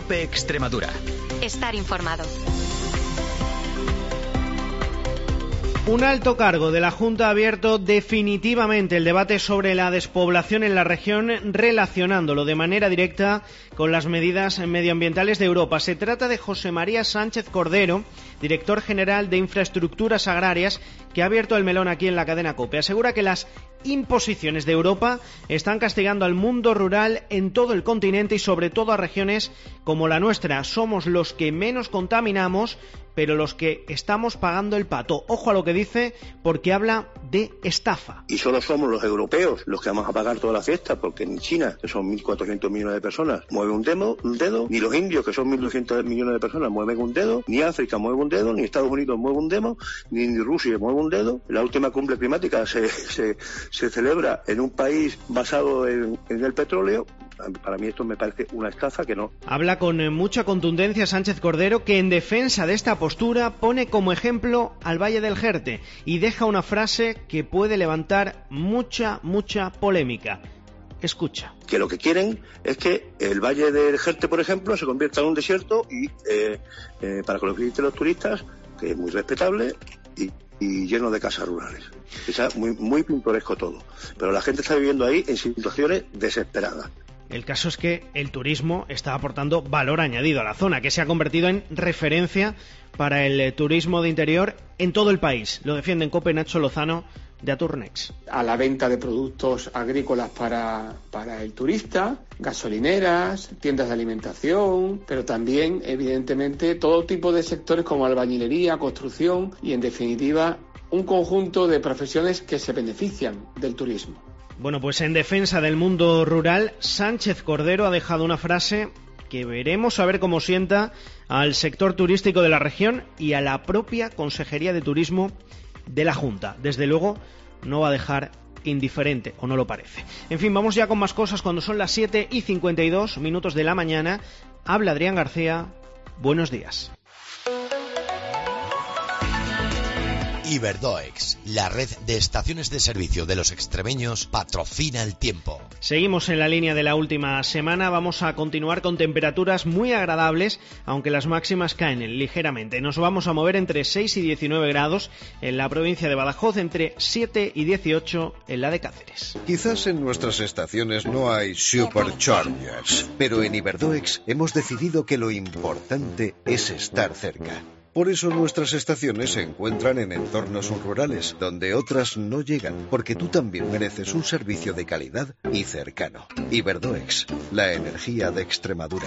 COPE Extremadura. Estar informado. Un alto cargo de la Junta ha abierto definitivamente el debate sobre la despoblación en la región, relacionándolo de manera directa con las medidas medioambientales de Europa. Se trata de José María Sánchez Cordero, director general de Infraestructuras Agrarias, que ha abierto el melón aquí en la cadena COPE. Asegura que las imposiciones de Europa están castigando al mundo rural en todo el continente y sobre todo a regiones como la nuestra. Somos los que menos contaminamos, pero los que estamos pagando el pato. Ojo a lo que dice, porque habla de estafa. Y solo somos los europeos los que vamos a pagar toda la fiesta, porque ni China, que son 1.400 millones de personas, mueve un dedo, ni los indios, que son 1.200 millones de personas, mueven un dedo, ni África mueve un dedo, ni Estados Unidos mueve un dedo, ni Rusia mueve un dedo. La última cumbre climática se celebra en un país basado en el petróleo. Para mí esto me parece una estafa que no. Habla con mucha contundencia Sánchez Cordero, que en defensa de esta postura pone como ejemplo al Valle del Jerte y deja una frase que puede levantar mucha polémica. Escucha. Que lo que quieren es que el Valle del Jerte, por ejemplo, se convierta en un desierto y para que lo visiten los turistas, que es muy respetable y lleno de casas rurales. Es muy pintoresco todo. Pero la gente está viviendo ahí en situaciones desesperadas. El caso es que el turismo está aportando valor añadido a la zona, que se ha convertido en referencia para el turismo de interior en todo el país. Lo defiende en COPE Nacho Lozano, de Aturnex. A la venta de productos agrícolas para el turista, gasolineras, tiendas de alimentación, pero también, evidentemente, todo tipo de sectores como albañilería, construcción y, en definitiva, un conjunto de profesiones que se benefician del turismo. Bueno, pues en defensa del mundo rural, Sánchez Cordero ha dejado una frase que veremos a ver cómo sienta al sector turístico de la región y a la propia Consejería de Turismo de la Junta. Desde luego, no va a dejar indiferente, o no lo parece. En fin, vamos ya con más cosas cuando son las 7:52 de la mañana. Habla Adrián García. Buenos días. Iberdoex, la red de estaciones de servicio de los extremeños, patrocina el tiempo. Seguimos en la línea de la última semana. Vamos a continuar con temperaturas muy agradables, aunque las máximas caen ligeramente. Nos vamos a mover entre 6 y 19 grados en la provincia de Badajoz, entre 7 y 18 en la de Cáceres. Quizás en nuestras estaciones no hay superchargers, pero en Iberdoex hemos decidido que lo importante es estar cerca. Por eso nuestras estaciones se encuentran en entornos rurales, donde otras no llegan, porque tú también mereces un servicio de calidad y cercano. Iberdoex, la energía de Extremadura.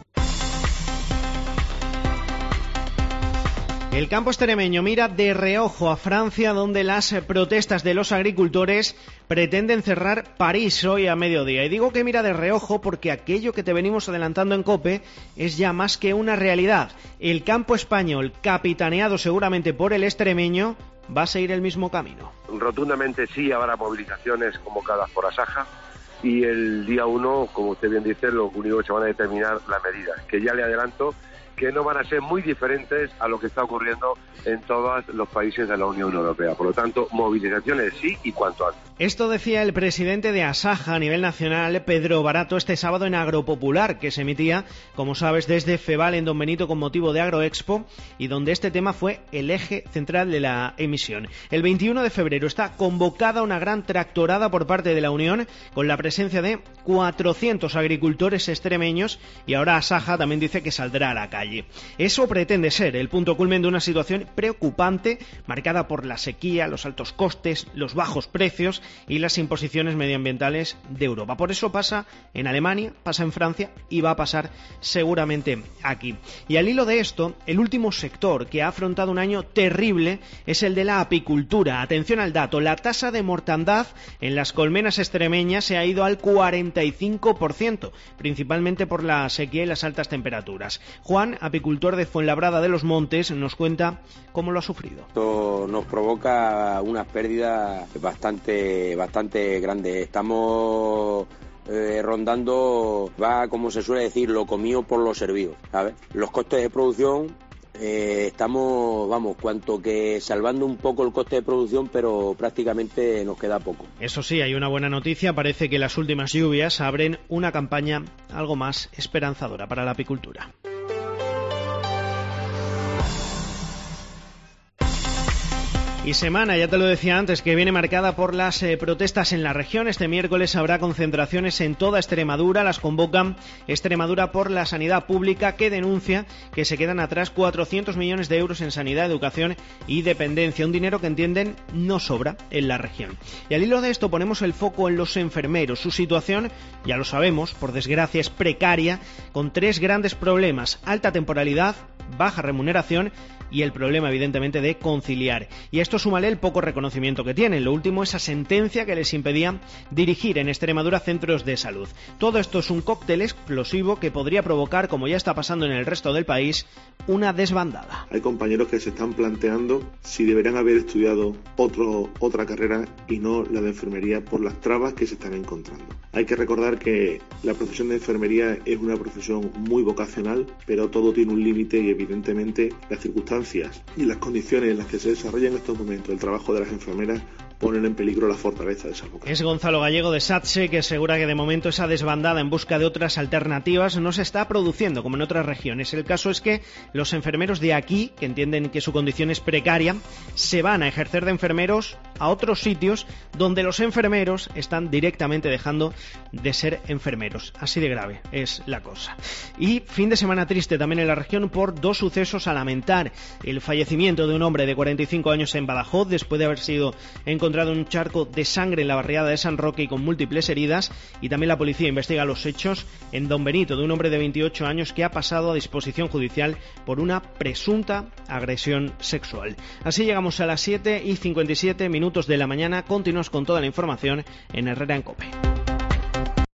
El campo extremeño mira de reojo a Francia, donde las protestas de los agricultores pretenden cerrar París hoy a mediodía. Y digo que mira de reojo porque aquello que te venimos adelantando en COPE es ya más que una realidad. El campo español, capitaneado seguramente por el extremeño, va a seguir el mismo camino. Rotundamente sí, habrá movilizaciones convocadas por Asaja. Y el día 1, como usted bien dice, lo único que se van a determinar las medidas, que ya le adelanto que no van a ser muy diferentes a lo que está ocurriendo en todos los países de la Unión Europea. Por lo tanto, movilizaciones sí y cuanto antes. Esto decía el presidente de Asaja a nivel nacional, Pedro Barato, este sábado en Agropopular, que se emitía, como sabes, desde Feval en Don Benito con motivo de Agroexpo, y donde este tema fue el eje central de la emisión. El 21 de febrero está convocada una gran tractorada por parte de la Unión, con la presencia de 400 agricultores extremeños, y ahora Asaja también dice que saldrá a la calle. Eso pretende ser el punto culmen de una situación preocupante, marcada por la sequía, los altos costes, los bajos precios y las imposiciones medioambientales de Europa. Por eso pasa en Alemania, pasa en Francia y va a pasar seguramente aquí. Y al hilo de esto, el último sector que ha afrontado un año terrible es el de la apicultura. Atención al dato, la tasa de mortandad en las colmenas extremeñas se ha ido al 45%, principalmente por la sequía y las altas temperaturas. Juan, apicultor de Fuenlabrada de los Montes, nos cuenta cómo lo ha sufrido. Esto nos provoca unas pérdidas bastante grandes. Estamos rondando, va como se suele decir, lo comido por lo servido, ¿sabes? Los costes de producción Estamos, cuanto que salvando un poco el coste de producción, pero prácticamente nos queda poco. Eso sí, hay una buena noticia. Parece que las últimas lluvias abren una campaña algo más esperanzadora para la apicultura. Y semana, ya te lo decía antes, que viene marcada por las protestas en la región. Este miércoles habrá concentraciones en toda Extremadura. Las convocan Extremadura por la Sanidad Pública, que denuncia que se quedan atrás 400 millones de euros en sanidad, educación y dependencia. Un dinero que entienden no sobra en la región. Y al hilo de esto ponemos el foco en los enfermeros. Su situación, ya lo sabemos, por desgracia es precaria, con 3 grandes problemas: alta temporalidad, baja remuneración y el problema, evidentemente, de conciliar. Y a esto súmale el poco reconocimiento que tienen. Lo último, esa sentencia que les impedía dirigir en Extremadura centros de salud. Todo esto es un cóctel explosivo que podría provocar, como ya está pasando en el resto del país, una desbandada. Hay compañeros que se están planteando si deberían haber estudiado otra carrera y no la de enfermería por las trabas que se están encontrando. Hay que recordar que la profesión de enfermería es una profesión muy vocacional, pero todo tiene un límite y evidentemente las circunstancias y las condiciones en las que se desarrolla en estos momentos el trabajo de las enfermeras ponen en peligro la fortaleza de esa vocación. Es Gonzalo Gallego de SATSE, que asegura que de momento esa desbandada en busca de otras alternativas no se está produciendo como en otras regiones. El caso es que los enfermeros de aquí, que entienden que su condición es precaria, se van a ejercer de enfermeros a otros sitios donde los enfermeros están directamente dejando de ser enfermeros. Así de grave es la cosa. Y fin de semana triste también en la región por 2 sucesos a lamentar. El fallecimiento de un hombre de 45 años en Badajoz después de haber sido encontrado un charco de sangre en la barriada de San Roque y con múltiples heridas, y también la policía investiga los hechos en Don Benito de un hombre de 28 años que ha pasado a disposición judicial por una presunta agresión sexual. Así llegamos a las 7:57 de la mañana. Continuamos con toda la información en Herrera en COPE.